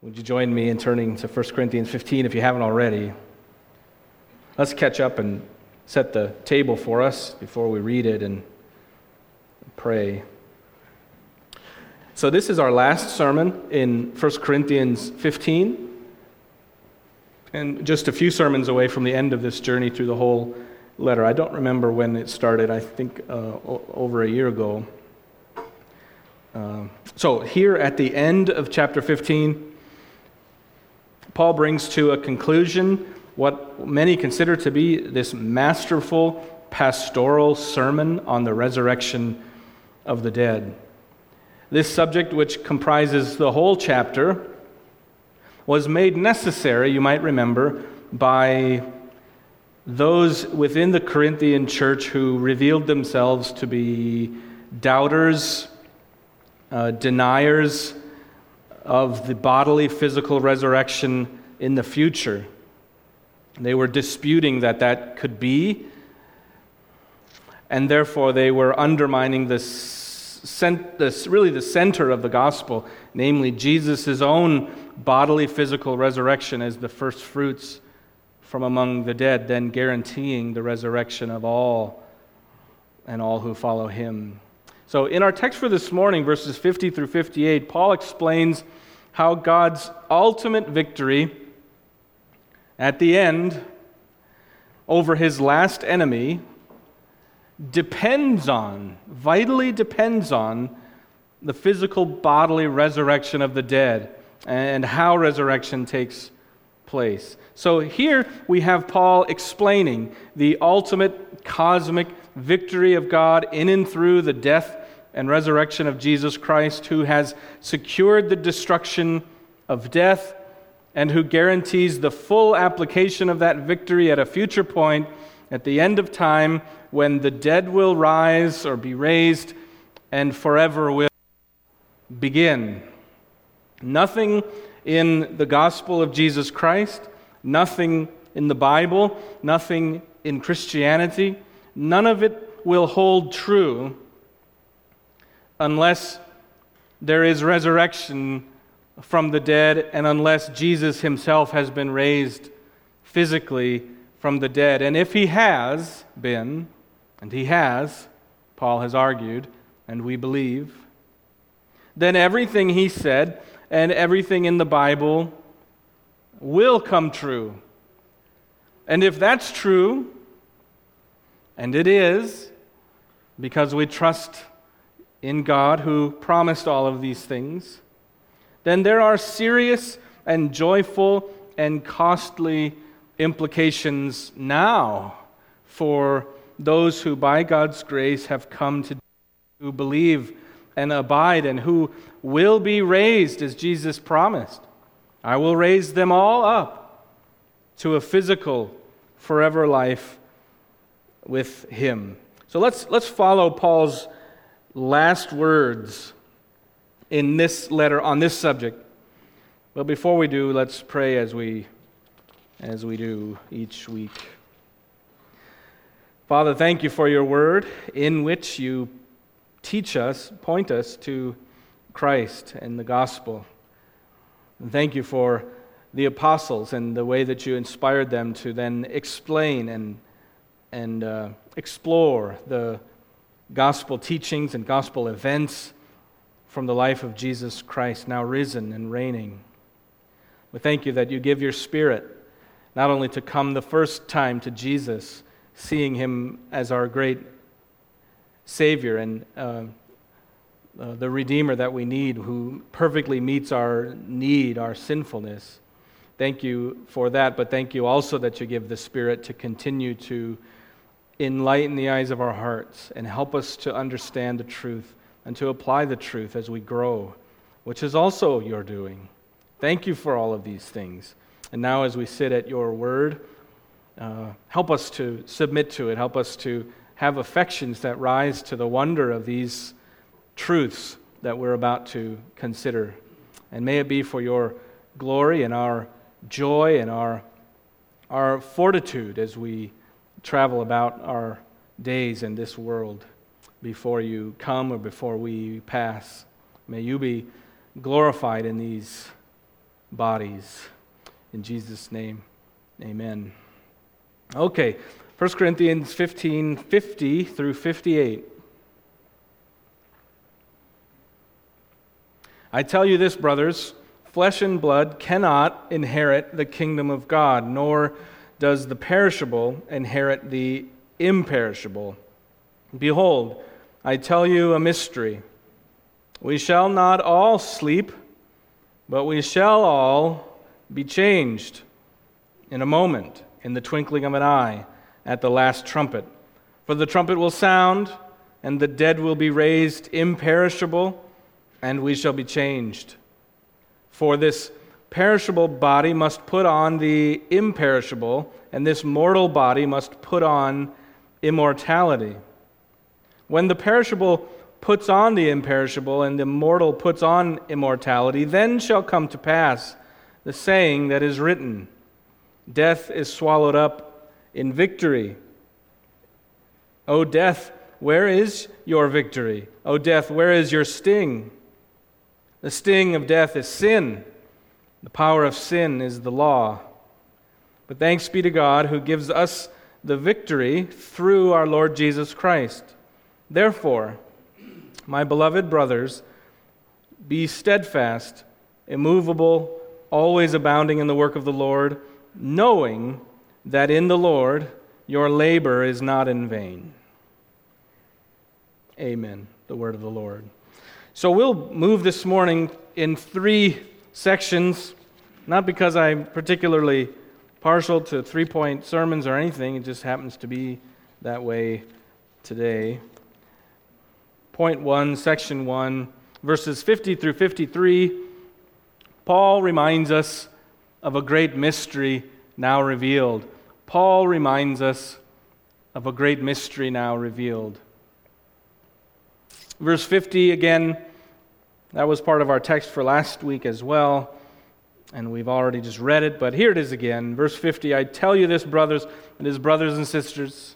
Would you join me in turning to 1 Corinthians 15 if you haven't already? Let's catch up and set the table for us before we read it and pray. So this is our last sermon in 1 Corinthians 15, and just a few sermons away from the end of this journey through the whole letter. I don't remember when it started. I think over a year ago. So here at the end of chapter 15, Paul brings to a conclusion what many consider to be this masterful pastoral sermon on the resurrection of the dead. This subject, which comprises the whole chapter, was made necessary, you might remember, by those within the Corinthian church who revealed themselves to be doubters, deniers of the bodily physical resurrection in the future. They were disputing that could be, and therefore they were undermining the center of the gospel, namely Jesus' own bodily physical resurrection as the first fruits from among the dead, then guaranteeing the resurrection of all and all who follow him. So in our text for this morning, verses 50 through 58, Paul explains how God's ultimate victory at the end over his last enemy vitally depends on the physical bodily resurrection of the dead and how resurrection takes place. So here we have Paul explaining the ultimate cosmic victory of God in and through the death and resurrection of Jesus Christ, who has secured the destruction of death and who guarantees the full application of that victory at a future point at the end of time when the dead will rise or be raised and forever will begin. Nothing in the gospel of Jesus Christ, nothing in the Bible, nothing in Christianity, none of it will hold true unless there is resurrection from the dead and unless Jesus himself has been raised physically from the dead. And if he has been, and he has, Paul has argued, and we believe, then everything he said and everything in the Bible will come true. And if that's true, and it is, because we trust in God who promised all of these things, then there are serious and joyful and costly implications now for those who by God's grace have come to who believe and abide and who will be raised as Jesus promised. I will raise them all up to a physical forever life with him. So let's follow Paul's last words in this letter on this subject. But before we do, let's pray as we do each week. Father, thank you for your word in which you teach us, point us to Christ and the gospel. And thank you for the apostles and the way that you inspired them to then explain and explore the gospel teachings and gospel events from the life of Jesus Christ, now risen and reigning. We thank you that you give your Spirit not only to come the first time to Jesus, seeing him as our great Savior and the Redeemer that we need, who perfectly meets our need, our sinfulness. Thank you for that, but thank you also that you give the Spirit to continue to enlighten the eyes of our hearts and help us to understand the truth and to apply the truth as we grow, which is also your doing. Thank you for all of these things. And now as we sit at your word, help us to submit to it. Help us to have affections that rise to the wonder of these truths that we're about to consider. And may it be for your glory and our joy and our fortitude as we travel about our days in this world before you come or before we pass. May you be glorified in these bodies. In Jesus' name, amen. Okay, 1 Corinthians 15:50 through 58. I tell you this, brothers, flesh and blood cannot inherit the kingdom of God, nor does the perishable inherit the imperishable. Behold, I tell you a mystery. We shall not all sleep, but we shall all be changed in a moment, in the twinkling of an eye, at the last trumpet. For the trumpet will sound, and the dead will be raised imperishable, and we shall be changed. For this perishable body must put on the imperishable, and this mortal body must put on immortality. When the perishable puts on the imperishable, and the mortal puts on immortality, then shall come to pass the saying that is written, Death is swallowed up in victory. O death, where is your victory? O death, where is your sting? The sting of death is sin. The power of sin is the law. But thanks be to God who gives us the victory through our Lord Jesus Christ. Therefore, my beloved brothers, be steadfast, immovable, always abounding in the work of the Lord, knowing that in the Lord your labor is not in vain. Amen. The word of the Lord. So we'll move this morning in 3 sections, not because I'm particularly partial to 3-point sermons or anything, it just happens to be that way today. Point 1, section 1, verses 50 through 53, Paul reminds us of a great mystery now revealed. Paul reminds us of a great mystery now revealed. Verse 50, again, that was part of our text for last week as well, and we've already just read it, but here it is again. Verse 50, I tell you this, brothers, and his brothers and sisters,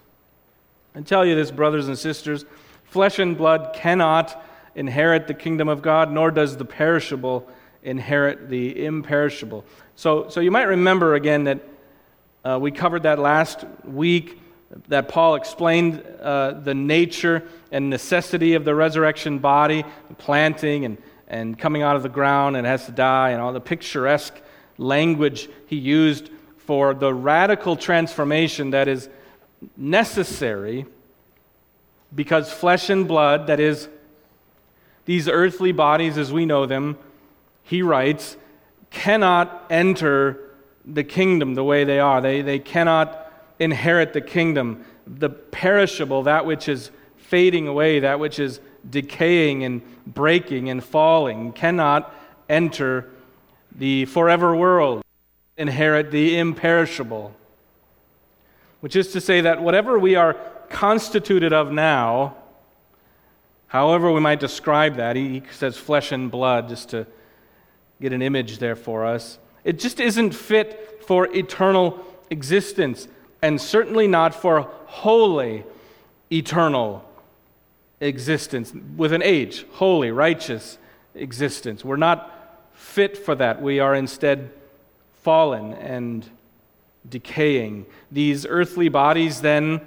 flesh and blood cannot inherit the kingdom of God, nor does the perishable inherit the imperishable. So you might remember again that we covered that last week, that Paul explained the nature and necessity of the resurrection body, planting and coming out of the ground, and it has to die, and all the picturesque language he used for the radical transformation that is necessary because flesh and blood, that is, these earthly bodies as we know them, he writes, cannot enter the kingdom the way they are. They cannot inherit the kingdom. The perishable, that which is fading away, that which is decaying and breaking and falling, cannot enter the forever world, inherit the imperishable. Which is to say that whatever we are constituted of now, however we might describe that, he says flesh and blood, just to get an image there for us, it just isn't fit for eternal existence, and certainly not for holy, eternal existence, with an H, holy, righteous existence. We're not fit for that. We are instead fallen and decaying. These earthly bodies then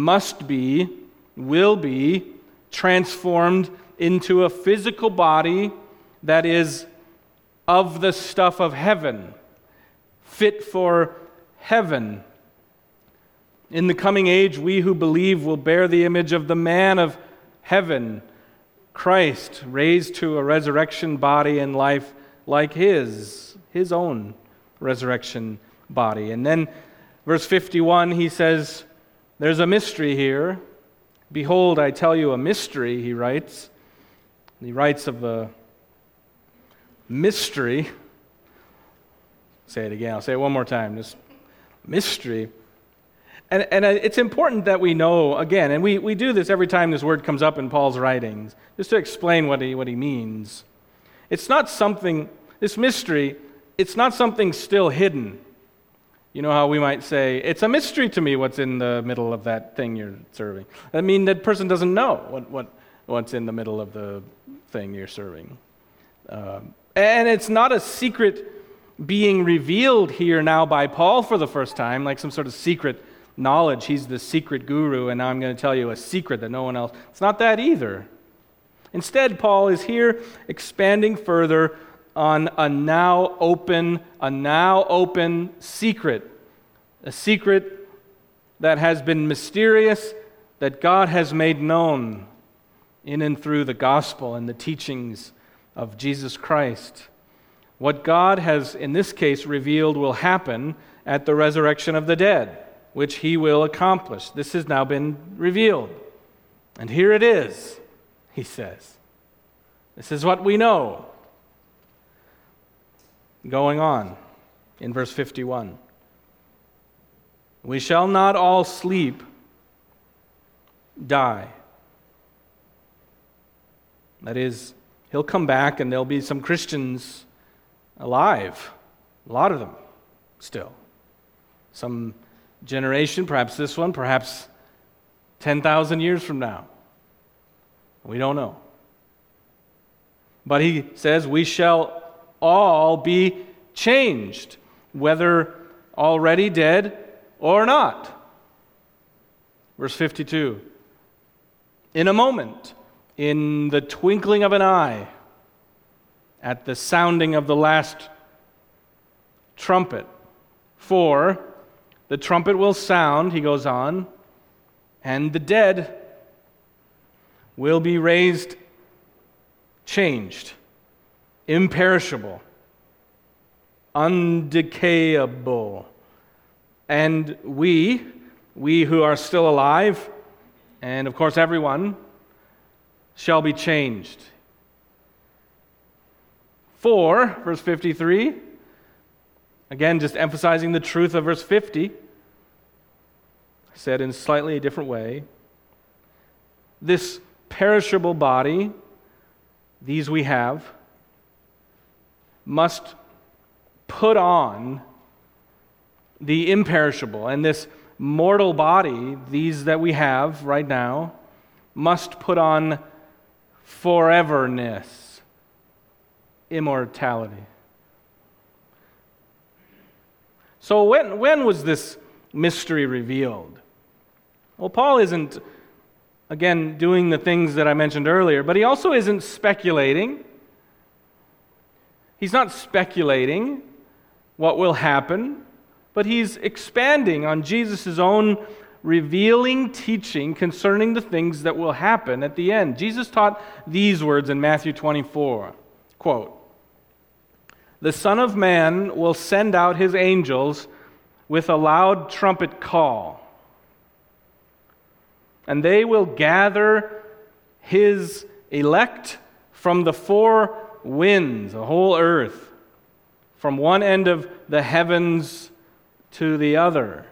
will be transformed into a physical body that is of the stuff of heaven, fit for heaven. In the coming age, we who believe will bear the image of the man of heaven, Christ, raised to a resurrection body and life like his own resurrection body. And then verse 51, he says, there's a mystery here. Behold, I tell you a mystery, he writes. He writes of a mystery. Say it again. I'll say it one more time. This mystery. And it's important that we know, again, and we do this every time this word comes up in Paul's writings, just to explain what he means. It's not something, this mystery, it's not something still hidden. You know how we might say, it's a mystery to me what's in the middle of that thing you're serving. I mean, that person doesn't know what's in the middle of the thing you're serving. And it's not a secret being revealed here now by Paul for the first time, like some sort of secret knowledge. He's the secret guru, and now I'm going to tell you a secret that no one else. It's not that either. Instead, Paul is here expanding further on a now open secret, a secret that has been mysterious, that God has made known in and through the gospel and the teachings of Jesus Christ. What God has, in this case, revealed will happen at the resurrection of the dead, which he will accomplish. This has now been revealed. And here it is, he says. This is what we know. Going on in verse 51. We shall not all sleep, die. That is, he'll come back and there'll be some Christians alive. A lot of them still. Some generation, perhaps this one, perhaps 10,000 years from now. We don't know. But he says we shall all be changed, whether already dead or not. Verse 52. In a moment, in the twinkling of an eye, at the sounding of the last trumpet. For the trumpet will sound, he goes on, and the dead will be raised, changed, imperishable, undecayable. And we who are still alive, and of course everyone, shall be changed. For, verse 53, again just emphasizing the truth of verse 50, said in slightly a different way, this perishable body, these we have, must put on the imperishable. And this mortal body, these that we have right now, must put on foreverness, immortality. So when was this mystery revealed? Well, Paul isn't, again, doing the things that I mentioned earlier, but he also isn't speculating. He's not speculating what will happen, but he's expanding on Jesus' own revealing teaching concerning the things that will happen at the end. Jesus taught these words in Matthew 24, quote, "The Son of Man will send out his angels with a loud trumpet call, and they will gather his elect from the four winds, the whole earth, from one end of the heavens to the other."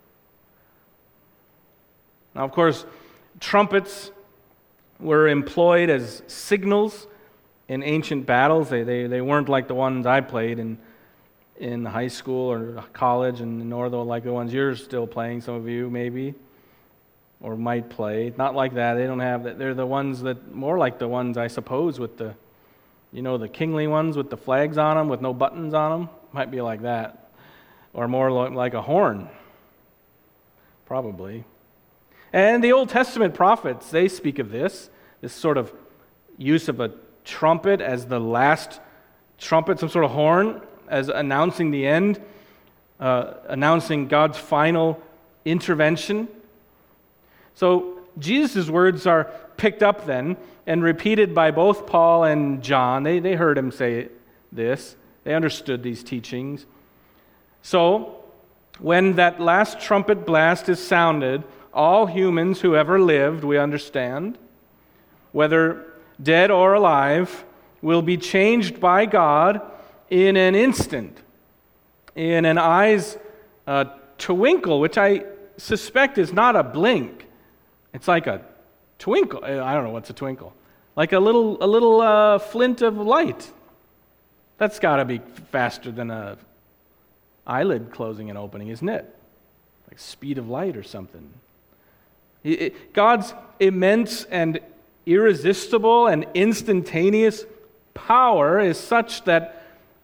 Now, of course, trumpets were employed as signals in ancient battles. They weren't like the ones I played in high school or college, and nor like the ones you're still playing, some of you maybe, or might play. Not like that. They don't have that. They're the ones that, more like the ones, I suppose, with the, the kingly ones with the flags on them, with no buttons on them. Might be like that. Or more like a horn. Probably. And the Old Testament prophets, they speak of this sort of use of a trumpet as the last trumpet, some sort of horn, as announcing the end, announcing God's final intervention. So Jesus' words are picked up then and repeated by both Paul and John. They heard him say this. They understood these teachings. So when that last trumpet blast is sounded, all humans who ever lived, we understand, whether dead or alive, will be changed by God in an instant, in an eye's twinkle, which I suspect is not a blink. It's like a twinkle. I don't know what's a twinkle. Like a little flint of light. That's got to be faster than a eyelid closing and opening, isn't it? Like speed of light or something. God's immense and irresistible and instantaneous power is such that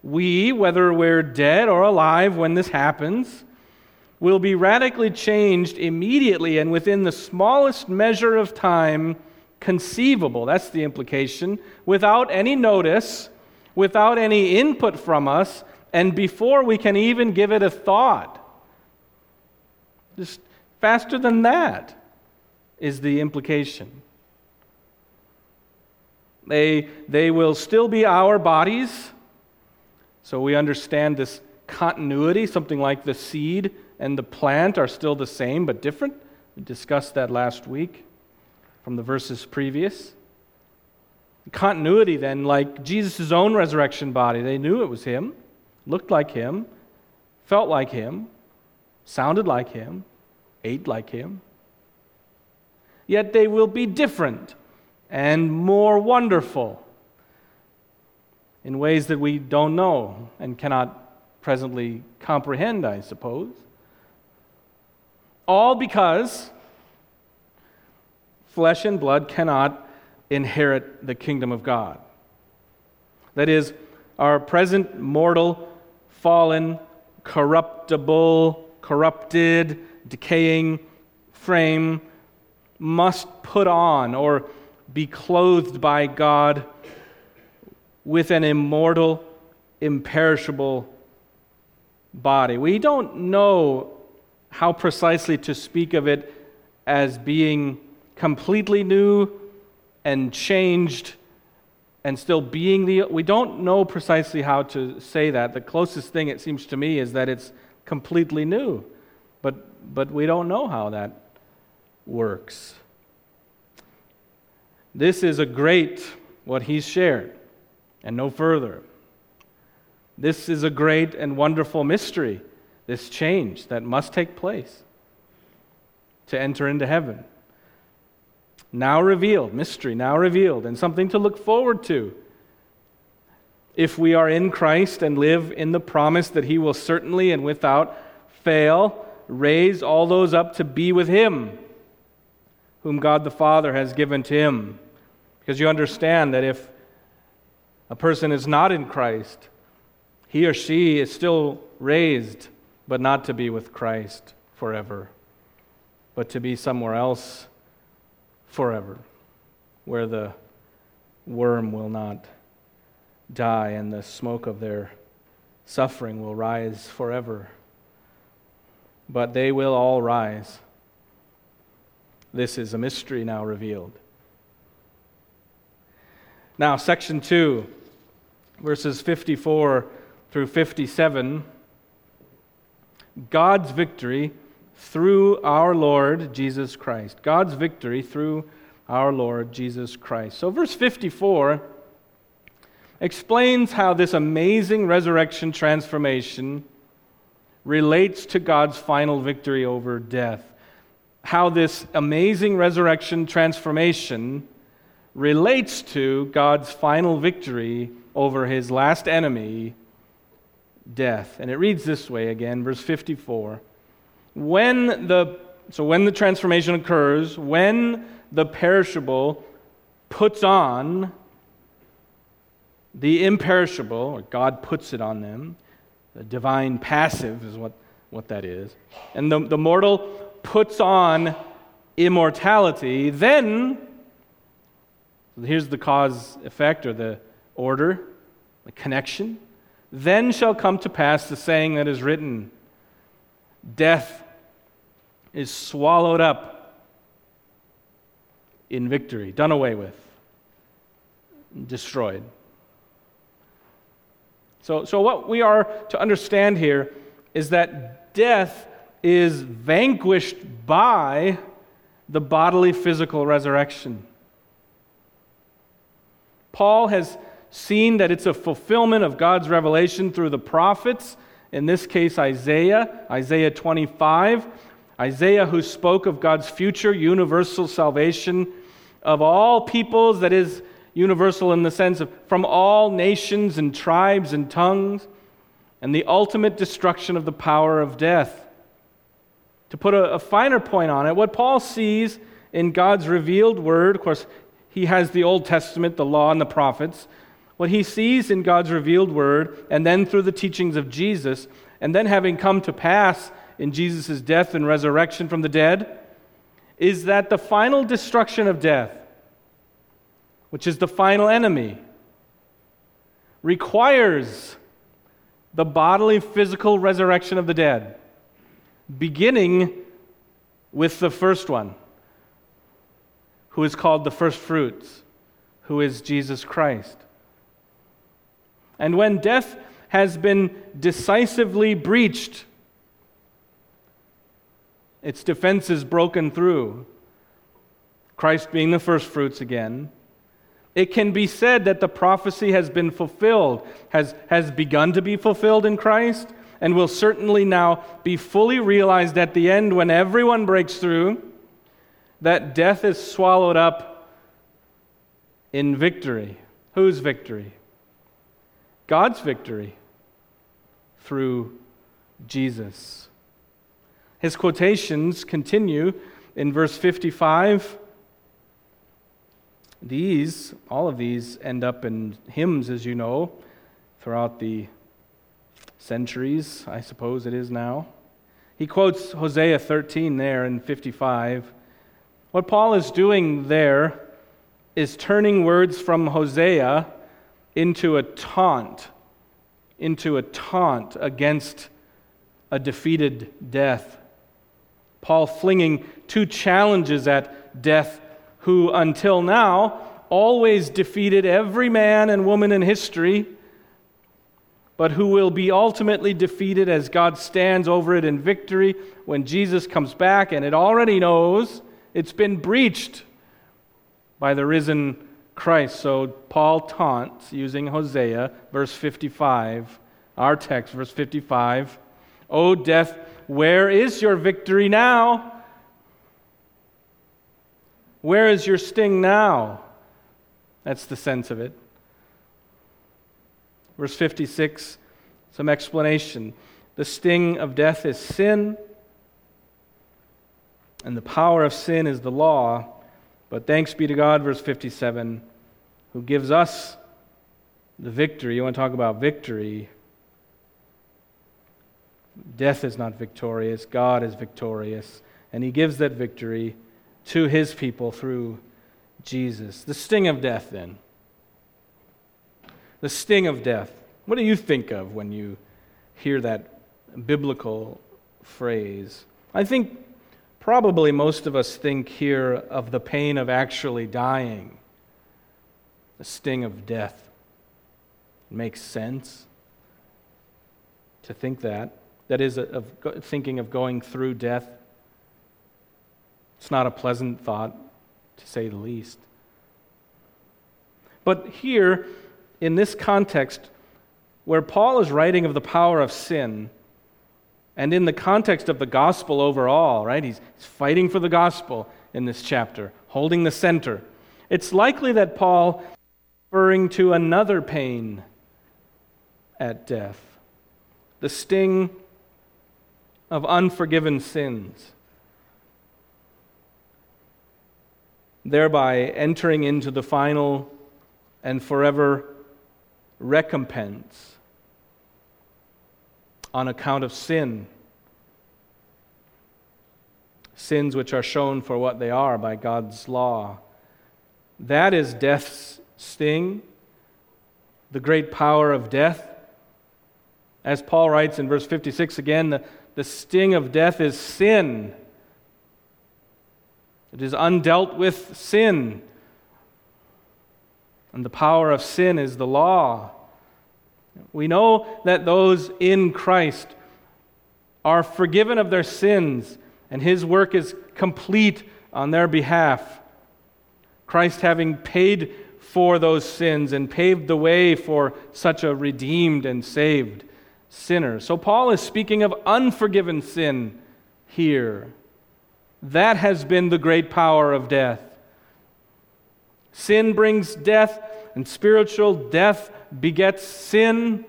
we, whether we're dead or alive when this happens, will be radically changed immediately and within the smallest measure of time conceivable. That's the implication. Without any notice, without any input from us, and before we can even give it a thought. Just faster than that is the implication. They will still be our bodies, so we understand this continuity, something like the seed and the plant are still the same but different. We discussed that last week from the verses previous. Continuity then, like Jesus' own resurrection body. They knew it was Him, looked like Him, felt like Him, sounded like Him, ate like Him. Yet they will be different and more wonderful in ways that we don't know and cannot presently comprehend, I suppose. All because flesh and blood cannot inherit the kingdom of God. That is, our present mortal, fallen, corruptible, corrupted, decaying frame must put on or be clothed by God with an immortal, imperishable body. We don't know how precisely to speak of it as being completely new and changed and still being we don't know precisely how to say that. The closest thing, it seems to me, is that it's completely new. But we don't know how that works. This is what He's shared, and no further. This is a great and wonderful mystery, this change that must take place to enter into heaven. Now revealed, mystery now revealed, and something to look forward to. If we are in Christ and live in the promise that He will certainly and without fail raise all those up to be with Him, whom God the Father has given to Him. Because you understand that if a person is not in Christ, he or she is still raised, but not to be with Christ forever, but to be somewhere else forever, where the worm will not die and the smoke of their suffering will rise forever. But they will all rise. This is a mystery now revealed. Now, section 2, verses 54 through 57, God's victory through our Lord Jesus Christ. God's victory through our Lord Jesus Christ. So verse 54 explains how this amazing resurrection transformation relates to God's final victory over death. How this amazing resurrection transformation relates to God's final victory over His last enemy, death. And it reads this way again, verse 54. When the transformation occurs, when the perishable puts on the imperishable, or God puts it on them, the divine passive is what that is, and the mortal puts on immortality, then, here's the cause effect, or the order, the connection, then shall come to pass the saying that is written, death is swallowed up in victory, done away with, destroyed. So what we are to understand here is that death is vanquished by the bodily physical resurrection. Paul has seen that it's a fulfillment of God's revelation through the prophets, in this case Isaiah 25, Isaiah who spoke of God's future universal salvation of all peoples, that is, universal in the sense of from all nations and tribes and tongues, and the ultimate destruction of the power of death. To put a finer point on it, what Paul sees in God's revealed word, of course, he has the Old Testament, the law, and the prophets. what he sees in God's revealed word, and then through the teachings of Jesus, and then having come to pass in Jesus' death and resurrection from the dead, is that the final destruction of death, which is the final enemy, requires the bodily, physical resurrection of the dead, beginning with the first one, who is called the first fruits, who is Jesus Christ. And when death has been decisively breached, its defenses broken through, Christ being the first fruits again, it can be said that the prophecy has been fulfilled, has begun to be fulfilled in Christ, and will certainly now be fully realized at the end when everyone breaks through, that death is swallowed up in victory. Whose victory? God's victory through Jesus. His quotations continue in verse 55. All of these end up in hymns, as you know, throughout the centuries, I suppose it is now. He quotes Hosea 13 there in 55. What Paul is doing there is turning words from Hosea into a taunt against a defeated death. Paul flinging two challenges at death, who until now always defeated every man and woman in history, but who will be ultimately defeated as God stands over it in victory when Jesus comes back, and it already knows it's been breached by the risen Christ. So Paul taunts using Hosea, verse 55, our text, verse 55, "O death, where is your victory now? Where is your sting now?" That's the sense of it. Verse 56, some explanation. The sting of death is sin, and the power of sin is the law. But thanks be to God, verse 57, who gives us the victory. You want to talk about victory? Death is not victorious. God is victorious. And he gives that victory to his people through Jesus. The sting of death, then. The sting of death. What do you think of when you hear that biblical phrase? I think probably most of us think here of the pain of actually dying. The sting of death. It makes sense to think that. That is, thinking of going through death. It's not a pleasant thought, to say the least. But here, in this context, where Paul is writing of the power of sin, and in the context of the gospel overall, right? He's fighting for the gospel in this chapter, holding the center. It's likely that Paul is referring to another pain at death, the sting of unforgiven sins, thereby entering into the final and forever recompense on account of sin. Sins which are shown for what they are by God's law. That is death's sting, the great power of death. As Paul writes in verse 56 again, the sting of death is sin. It is undealt with sin. And the power of sin is the law. We know that those in Christ are forgiven of their sins, and his work is complete on their behalf. Christ having paid for those sins and paved the way for such a redeemed and saved sinner. So Paul is speaking of unforgiven sin here. That has been the great power of death. Sin brings death, and spiritual death begets sin.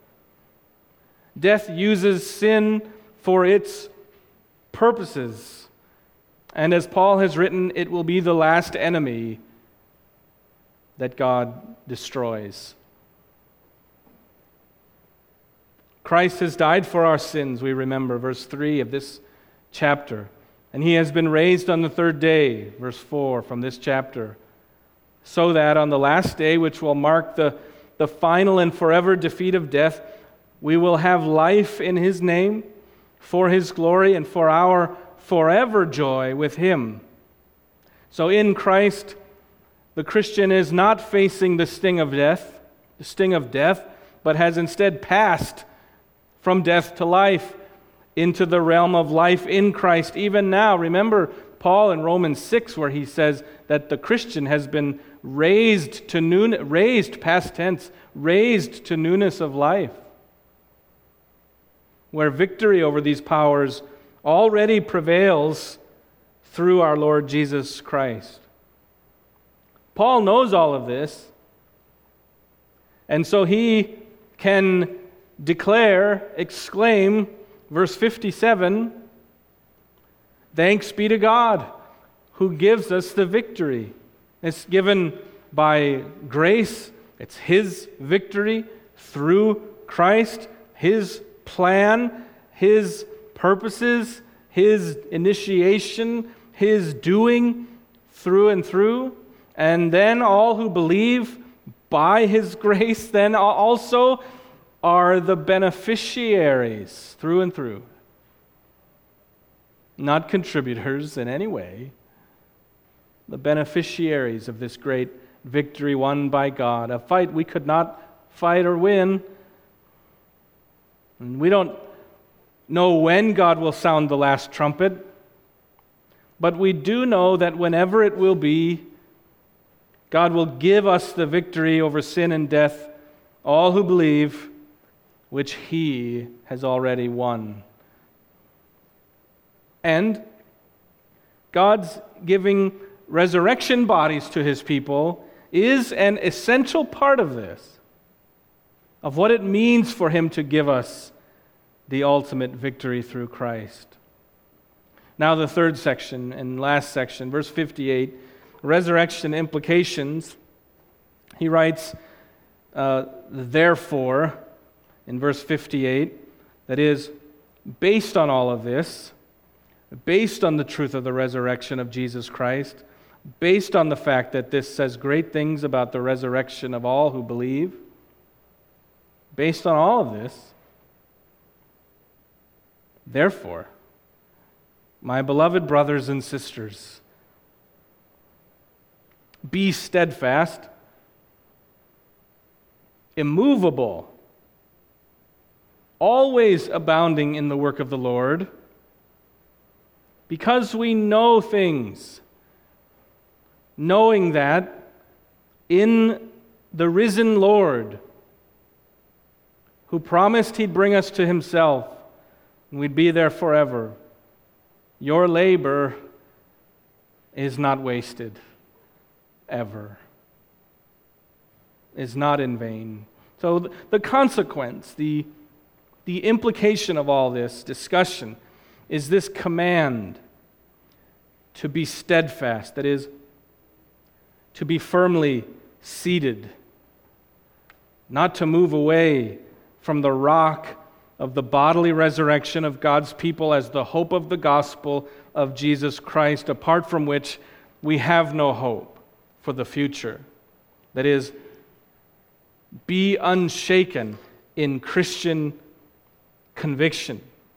Death uses sin for its purposes. And as Paul has written, it will be the last enemy that God destroys. Christ has died for our sins, we remember, verse 3 of this chapter. And he has been raised on the third day, verse 4 from this chapter, so that on the last day, which will mark the final and forever defeat of death, we will have life in his name, for his glory, and for our forever joy with him. So in Christ, the Christian is not facing the sting of death, but has instead passed from death to life into the realm of life in Christ. Even now, remember Paul in Romans 6, where he says that the Christian has been raised to past tense, raised to newness of life, where victory over these powers already prevails through our Lord Jesus Christ. Paul knows all of this, and so he can exclaim, verse 57, "Thanks be to God who gives us the victory." It's given by grace. It's his victory through Christ, his plan, his purposes, his initiation, his doing through and through. And then all who believe by his grace then also are the beneficiaries through and through. Not contributors in any way. The beneficiaries of this great victory won by God. A fight we could not fight or win. And we don't know when God will sound the last trumpet, but we do know that whenever it will be, God will give us the victory over sin and death, all who believe, which he has already won. And God's giving resurrection bodies to his people is an essential part of this, of what it means for him to give us the ultimate victory through Christ. Now the third section and last section, verse 58, resurrection implications. He writes, therefore, in verse 58, that is, based on all of this, based on the truth of the resurrection of Jesus Christ, based on the fact that this says great things about the resurrection of all who believe, based on all of this, therefore, my beloved brothers and sisters, be steadfast, immovable, always abounding in the work of the Lord, because we know things, knowing that in the risen Lord, who promised he'd bring us to himself, and we'd be there forever, your labor is not wasted, ever. Is not in vain. So the consequence, the implication of all this discussion is this command to be steadfast, that is, to be firmly seated, not to move away from the rock of the bodily resurrection of God's people as the hope of the gospel of Jesus Christ, apart from which we have no hope for the future. That is, be unshaken in Christian conviction.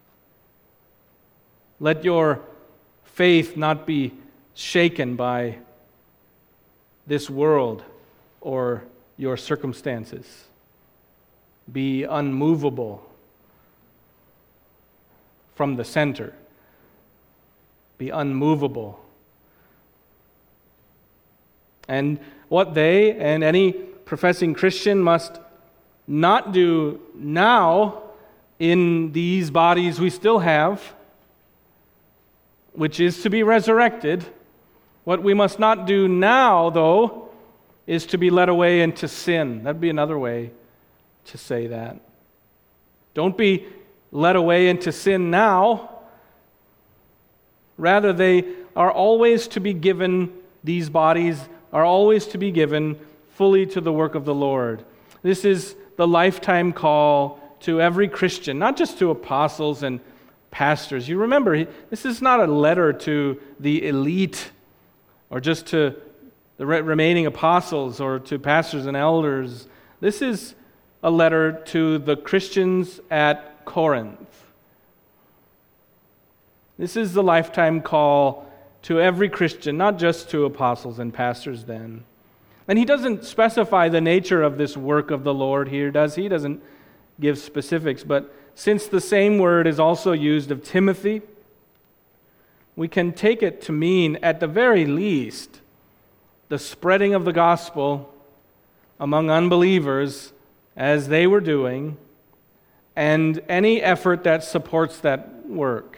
Let your faith not be shaken by this world or your circumstances. Be unmovable from the center. Be unmovable. And what they and any professing Christian must not do now in these bodies we still have, which is to be resurrected, what we must not do now, though, is to be led away into sin. That'd be another way to say that. Don't be led away into sin now. Rather, they are always to be given, these bodies are always to be given fully to the work of the Lord. This is the lifetime call to every Christian, not just to apostles and pastors. You remember, this is not a letter to the elite or just to the remaining apostles or to pastors and elders. This is a letter to the Christians at Corinth. This is the lifetime call to every Christian, not just to apostles and pastors then. And he doesn't specify the nature of this work of the Lord here, does he? He doesn't give specifics, but since the same word is also used of Timothy, we can take it to mean, at the very least, the spreading of the gospel among unbelievers as they were doing, and any effort that supports that work.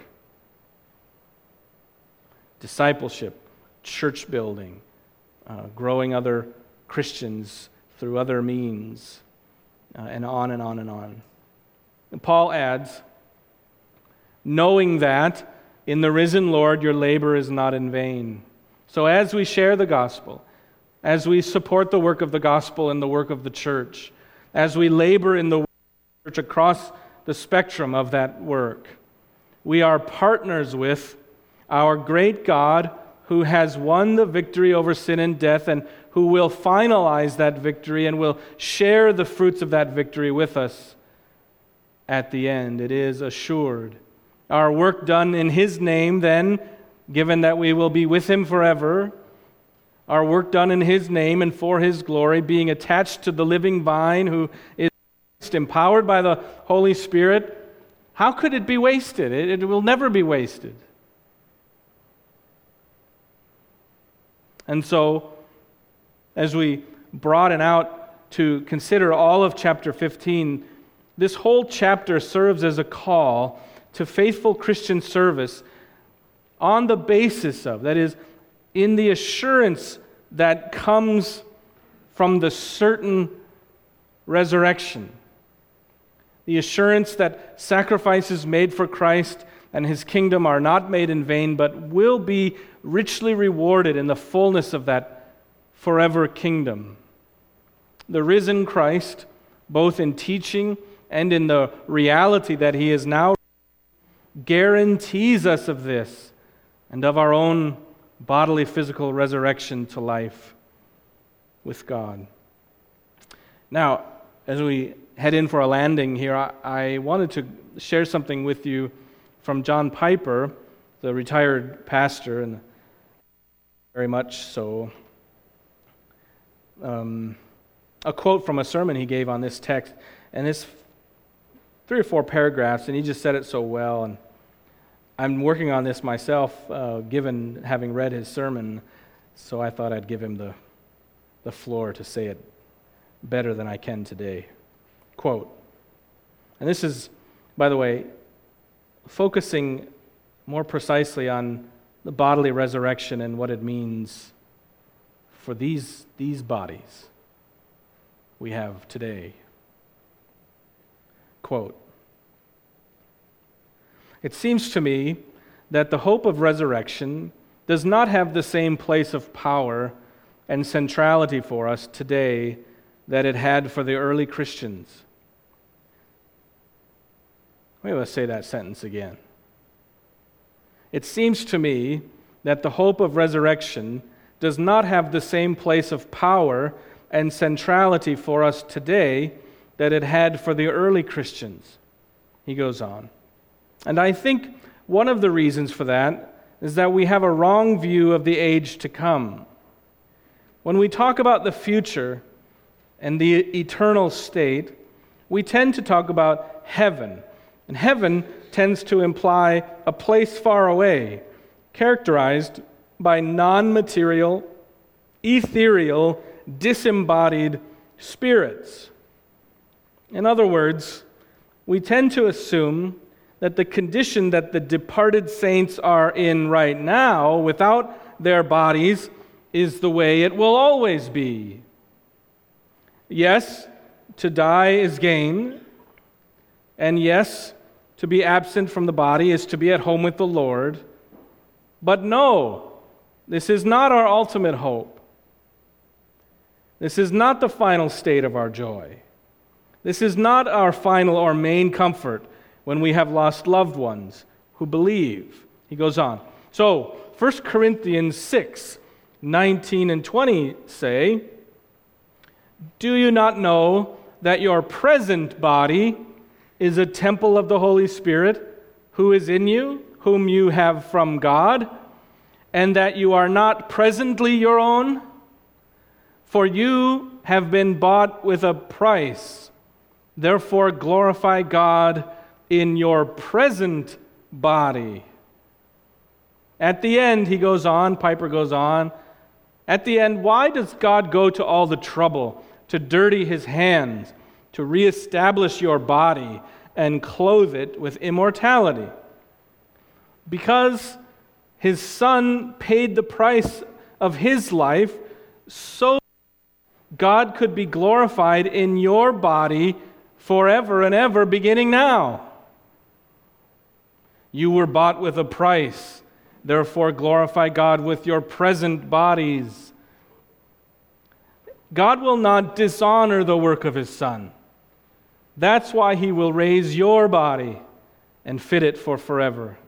Discipleship, church building, growing other Christians through other means, and on and on and on. And Paul adds, knowing that in the risen Lord your labor is not in vain. So as we share the gospel, as we support the work of the gospel and the work of the church, as we labor in the church across the spectrum of that work, we are partners with our great God who has won the victory over sin and death and who will finalize that victory and will share the fruits of that victory with us at the end. It is assured. Our work done in His name then, given that we will be with Him forever, our work done in His name and for His glory, being attached to the living vine who is empowered by the Holy Spirit, how could it be wasted? It will never be wasted. And so, as we broaden out to consider all of chapter 15, this whole chapter serves as a call to faithful Christian service on the basis of, that is, in the assurance that comes from the certain resurrection. The assurance that sacrifices made for Christ and His kingdom are not made in vain, but will be richly rewarded in the fullness of that forever kingdom. The risen Christ, both in teaching and in the reality that He is now, guarantees us of this and of our own bodily physical resurrection to life with God. Now, as we head in for a landing here, I wanted to share something with you from John Piper, the retired pastor, and very much so. A quote from a sermon he gave on this text, and it's 3 or 4 paragraphs, and he just said it so well. And I'm working on this myself, given having read his sermon, so I thought I'd give him the floor to say it better than I can today. Quote, and this is, by the way, focusing more precisely on the bodily resurrection and what it means for these bodies we have today. Quote, it seems to me that the hope of resurrection does not have the same place of power and centrality for us today that it had for the early Christians. Let's say that sentence again. It seems to me that the hope of resurrection does not have the same place of power and centrality for us today that it had for the early Christians. He goes on. And I think one of the reasons for that is that we have a wrong view of the age to come. When we talk about the future and the eternal state, we tend to talk about heaven. And heaven tends to imply a place far away, characterized by non-material, ethereal, disembodied spirits. In other words, we tend to assume that the condition that the departed saints are in right now, without their bodies, is the way it will always be. Yes, to die is gain, and yes, to be absent from the body is to be at home with the Lord. But no, this is not our ultimate hope. This is not the final state of our joy. This is not our final or main comfort when we have lost loved ones who believe. He goes on. So, 1 Corinthians 6, 19 and 20 say, "Do you not know that your present body is a temple of the Holy Spirit who is in you, whom you have from God, and that you are not presently your own? For you have been bought with a price. Therefore glorify God in your present body." At the end, he goes on, Piper goes on, at the end, why does God go to all the trouble to dirty his hands, to reestablish your body and clothe it with immortality? Because his Son paid the price of his life so God could be glorified in your body forever and ever, beginning now. You were bought with a price. Therefore, glorify God with your present bodies. God will not dishonor the work of his Son. That's why he will raise your body and fit it for forever.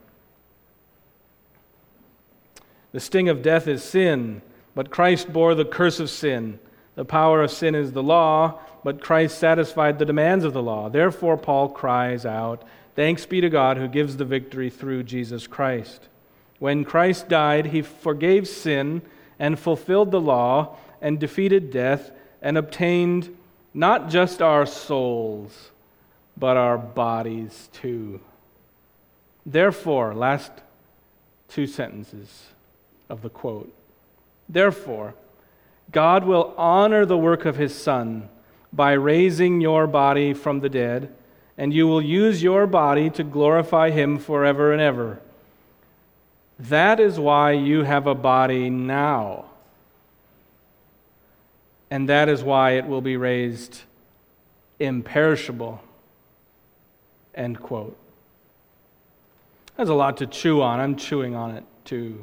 The sting of death is sin, but Christ bore the curse of sin. The power of sin is the law, but Christ satisfied the demands of the law. Therefore, Paul cries out, "Thanks be to God who gives the victory through Jesus Christ." When Christ died, he forgave sin and fulfilled the law and defeated death and obtained not just our souls, but our bodies too. Therefore, last two sentences of the quote. Therefore, God will honor the work of his Son by raising your body from the dead, and you will use your body to glorify him forever and ever. That is why you have a body now. And that is why it will be raised imperishable. End quote. There's a lot to chew on. I'm chewing on it too.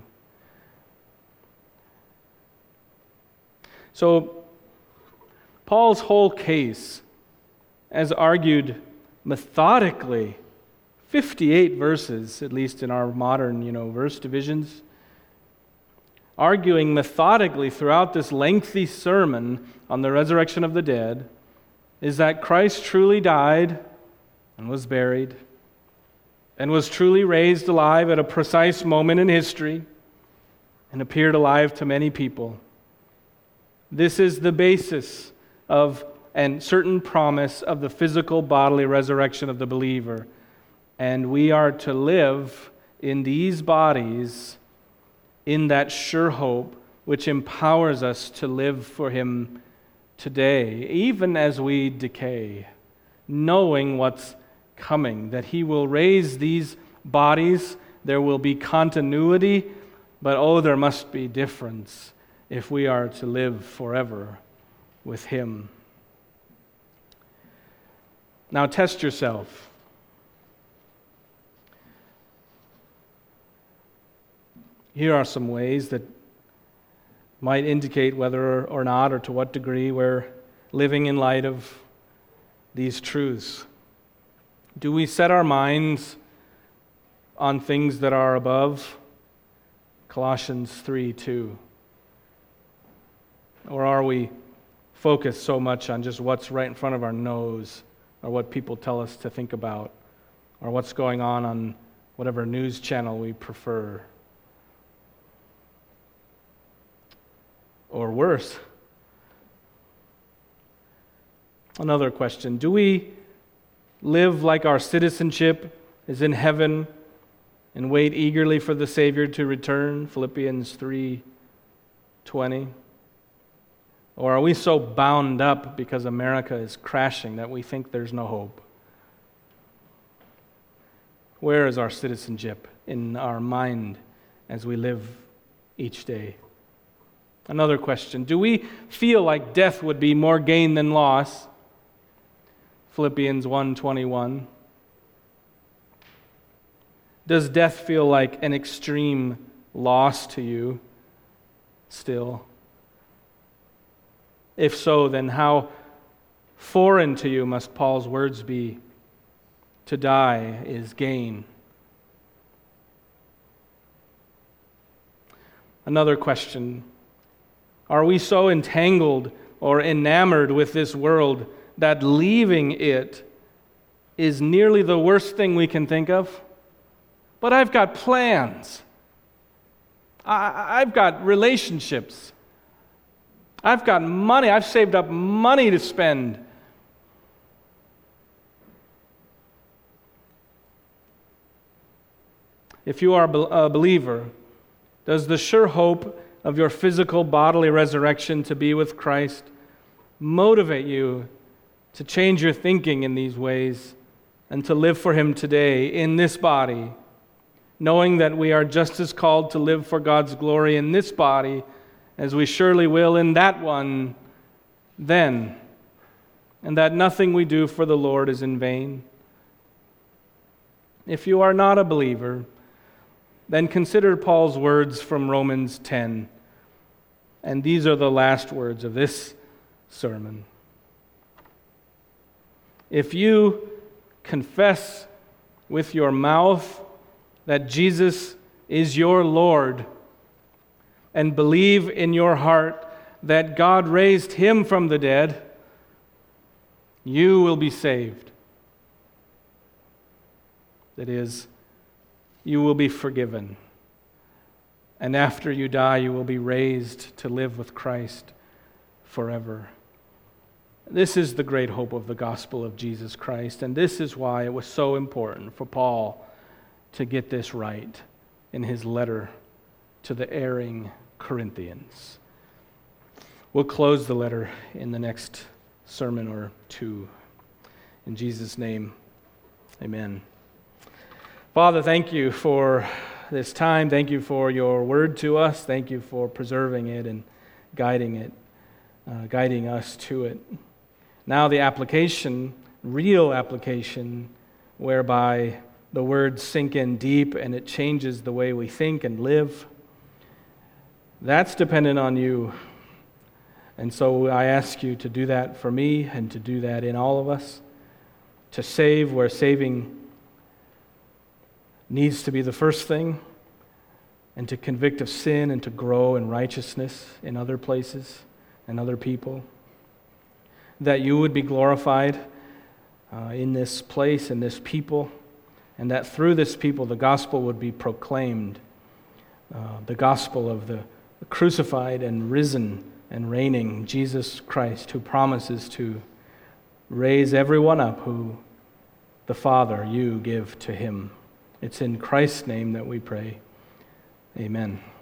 So, Paul's whole case, as argued methodically, 58 verses, at least in our modern, verse divisions, arguing methodically throughout this lengthy sermon on the resurrection of the dead, is that Christ truly died and was buried and was truly raised alive at a precise moment in history and appeared alive to many people. This is the basis of and certain promise of the physical bodily resurrection of the believer. And we are to live in these bodies in that sure hope which empowers us to live for him today, even as we decay, knowing what's coming, that he will raise these bodies. There will be continuity, but there must be difference if we are to live forever with him. Now test yourself. Here are some ways that might indicate whether or not, or to what degree, we're living in light of these truths. Do we set our minds on things that are above? Colossians 3:2. Or are we focused so much on just what's right in front of our nose, or what people tell us to think about, or what's going on whatever news channel we prefer? Or worse, another question, do we live like our citizenship is in heaven and wait eagerly for the Savior to return? Philippians 3:20. Or are we so bound up because America is crashing that we think there's no hope? Where is our citizenship in our mind as we live each day? Another question, do we feel like death would be more gain than loss? Philippians 1:21. Does death feel like an extreme loss to you still? If so, then how Foreign to you must Paul's words be. To die is gain. Another question. Are we so entangled or enamored with this world that leaving it is nearly the worst thing we can think of? But I've got plans. I've got relationships. I've got money. I've saved up money to spend. If you are a believer, does the sure hope of your physical bodily resurrection to be with Christ motivate you to change your thinking in these ways and to live for Him today in this body, knowing that we are just as called to live for God's glory in this body as we surely will in that one then, and that nothing we do for the Lord is in vain? If you are not a believer, then consider Paul's words from Romans 10. And these are the last words of this sermon. If you confess with your mouth that Jesus is your Lord and believe in your heart that God raised Him from the dead, you will be saved. That is, you will be forgiven. And after you die, you will be raised to live with Christ forever. This is the great hope of the gospel of Jesus Christ, and this is why it was so important for Paul to get this right in his letter to the erring Corinthians. We'll close the letter in the next sermon or two. In Jesus' name, amen. Father, thank you for this time. Thank you for your word to us. Thank you for preserving it and guiding us to it. Now the application, real application, whereby the words sink in deep and it changes the way we think and live, that's dependent on you. And so I ask you to do that for me and to do that in all of us, to save where saving needs to be the first thing, and to convict of sin and to grow in righteousness in other places and other people. That you would be glorified in this place, in this people, and that through this people the gospel would be proclaimed, the gospel of the crucified and risen and reigning Jesus Christ, who promises to raise everyone up who the Father you give to Him. It's in Christ's name that we pray. Amen.